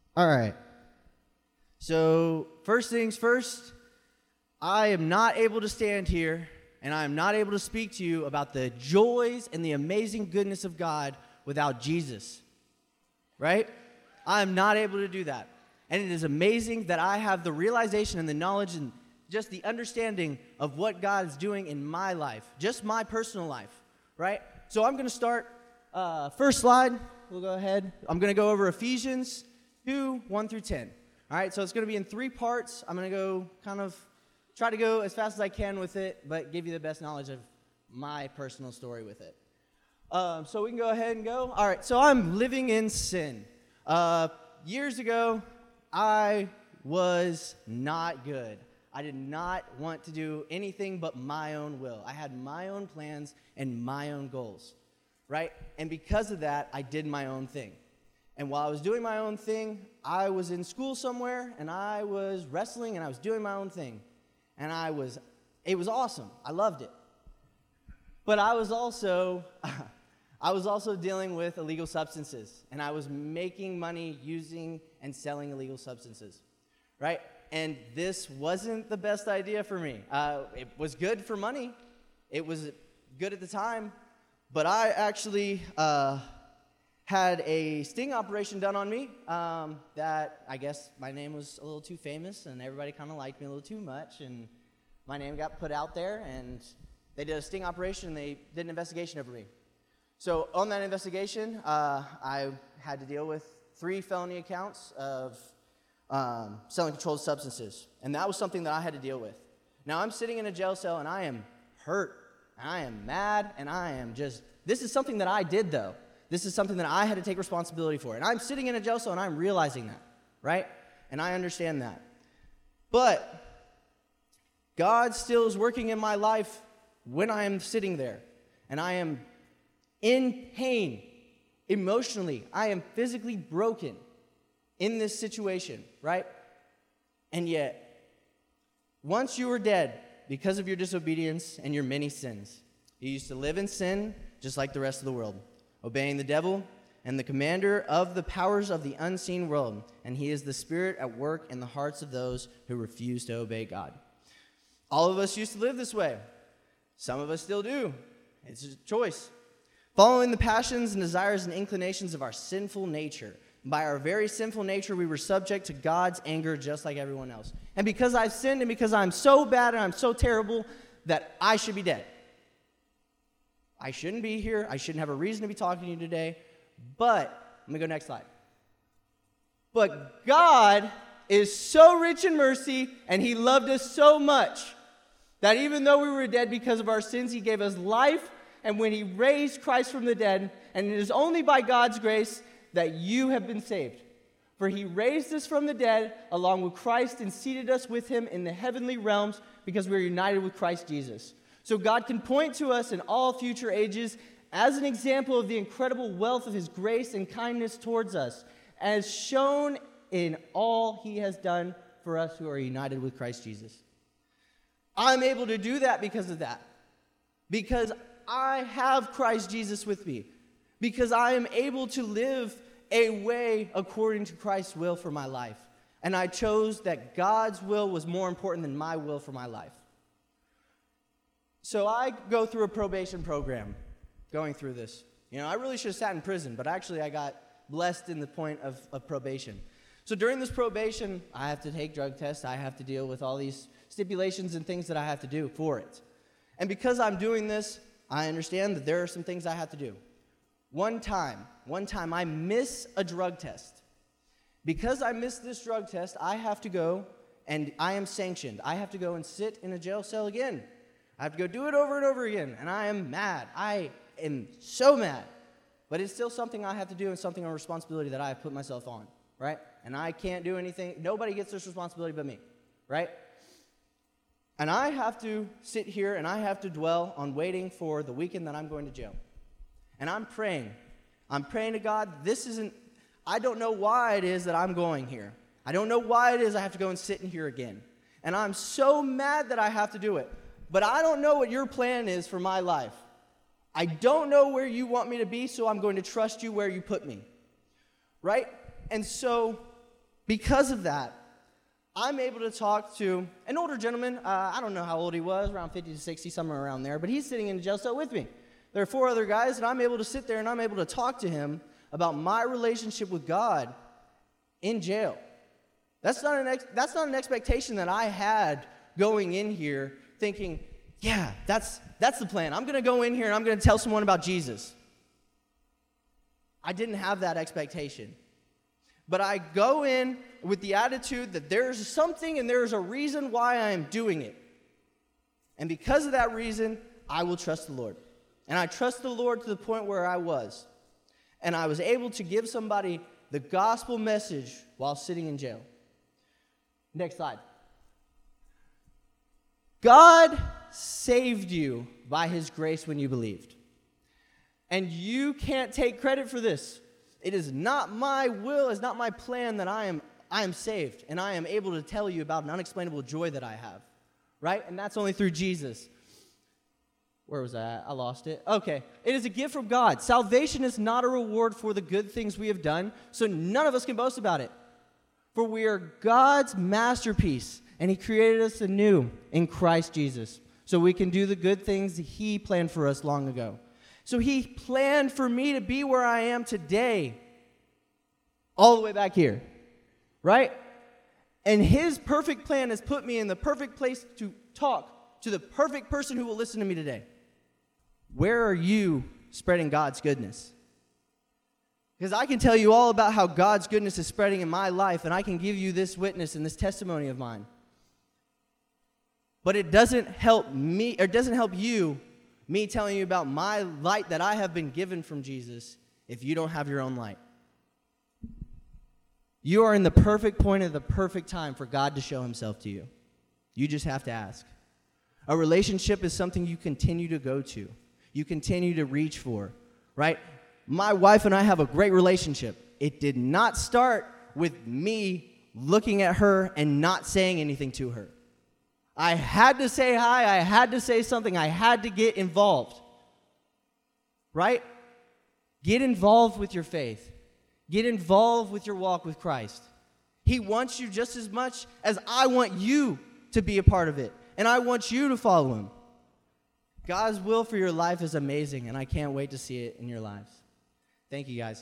All right. So, first things first, I am not able to stand here and I am not able to speak to you about the joys and the amazing goodness of God without Jesus. Right? I am not able to do that. And it is amazing that I have the realization and the knowledge and just the understanding of what God is doing in my life, just my personal life, right? So I'm going to start, first slide, we'll go ahead. I'm going to go over Ephesians 2, 1 through 10. All right, so it's going to be in 3 parts. I'm going to go try to go as fast as I can with it, but give you the best knowledge of my personal story with it. So we can go ahead and go. All right, so I'm living in sin. Years ago, I was not good. I did not want to do anything but my own will. I had my own plans and my own goals, right? And because of that, I did my own thing. And while I was doing my own thing, I was in school somewhere, and I was wrestling, and I was doing my own thing. And it was awesome. I loved it. But I was also dealing with illegal substances, and I was making money using and selling illegal substances, right? And this wasn't the best idea for me. It was good for money. It was good at the time, but I actually had a sting operation done on me that I guess my name was a little too famous, and everybody kind of liked me a little too much, and my name got put out there, and they did a sting operation, and they did an investigation over me. So on that investigation, I had to deal with 3 felony accounts of selling controlled substances, and that was something that I had to deal with. Now I'm sitting in a jail cell, and I am hurt, and I am mad, and this is something that I did, though. This is something that I had to take responsibility for, and I'm sitting in a jail cell, and I'm realizing that, right? And I understand that. But God still is working in my life when I am sitting there, and I am in pain emotionally. I am physically broken in this situation, right? And yet, once you were dead because of your disobedience and your many sins, you used to live in sin just like the rest of the world, obeying the devil and the commander of the powers of the unseen world, and he is the spirit at work in the hearts of those who refuse to obey God. All of us used to live this way. Some of us still do. It's a choice. Following the passions and desires and inclinations of our sinful nature. By our very sinful nature, we were subject to God's anger just like everyone else. And because I've sinned and because I'm so bad and I'm so terrible that I should be dead. I shouldn't be here. I shouldn't have a reason to be talking to you today. But, let me go next slide. But God is so rich in mercy, and he loved us so much that even though we were dead because of our sins, he gave us life. And when he raised Christ from the dead, and it is only by God's grace that you have been saved. For he raised us from the dead along with Christ and seated us with him in the heavenly realms because we are united with Christ Jesus. So God can point to us in all future ages as an example of the incredible wealth of his grace and kindness towards us, as shown in all he has done for us who are united with Christ Jesus. I'm able to do that because of that. Because I have Christ Jesus with me. Because I am able to live a way according to Christ's will for my life. And I chose that God's will was more important than my will for my life. So I go through a probation program going through this. I really should have sat in prison, but actually I got blessed in the point of probation. So during this probation, I have to take drug tests. I have to deal with all these stipulations and things that I have to do for it. And because I'm doing this, I understand that there are some things I have to do. One time I miss a drug test. Because I missed this drug test, I have to go, and I am sanctioned. I have to go and sit in a jail cell again. I have to go do it over and over again, and I am mad. I am so mad. But it's still something I have to do and something, a responsibility that I have put myself on, right? And I can't do anything. Nobody gets this responsibility but me, right? And I have to sit here and I have to dwell on waiting for the weekend that I'm going to jail. And I'm praying. I'm praying to God, I don't know why it is that I'm going here. I don't know why it is I have to go and sit in here again. And I'm so mad that I have to do it. But I don't know what your plan is for my life. I don't know where you want me to be, so I'm going to trust you where you put me. Right? And so because of that, I'm able to talk to an older gentleman. I don't know how old he was, around 50 to 60, somewhere around there, but he's sitting in a jail cell with me. There are 4 other guys, and I'm able to sit there and I'm able to talk to him about my relationship with God in jail. That's not an expectation that I had going in here thinking, yeah, that's the plan. I'm going to go in here and I'm going to tell someone about Jesus. I didn't have that expectation. But I go in with the attitude that there's something and there's a reason why I am doing it. And because of that reason, I will trust the Lord. And I trust the Lord to the point where I was. And I was able to give somebody the gospel message while sitting in jail. Next slide. God saved you by his grace when you believed. And you can't take credit for this. It is not my will, it's not my plan that I am saved, and I am able to tell you about an unexplainable joy that I have, right? And that's only through Jesus. Where was I at? I lost it. Okay. It is a gift from God. Salvation is not a reward for the good things we have done, so none of us can boast about it. For we are God's masterpiece, and he created us anew in Christ Jesus, so we can do the good things he planned for us long ago. So he planned for me to be where I am today, all the way back here, right? And his perfect plan has put me in the perfect place to talk to the perfect person who will listen to me today. Where are you spreading God's goodness? Because I can tell you all about how God's goodness is spreading in my life, and I can give you this witness and this testimony of mine. But it doesn't help me, or it doesn't help you, me telling you about my light that I have been given from Jesus, if you don't have your own light. You are in the perfect point at the perfect time for God to show himself to you. You just have to ask. A relationship is something you continue to go to. You continue to reach for, right? My wife and I have a great relationship. It did not start with me looking at her and not saying anything to her. I had to say hi, I had to say something, I had to get involved. Right? Get involved with your faith. Get involved with your walk with Christ. He wants you just as much as I want you to be a part of it. And I want you to follow him. God's will for your life is amazing, and I can't wait to see it in your lives. Thank you, guys.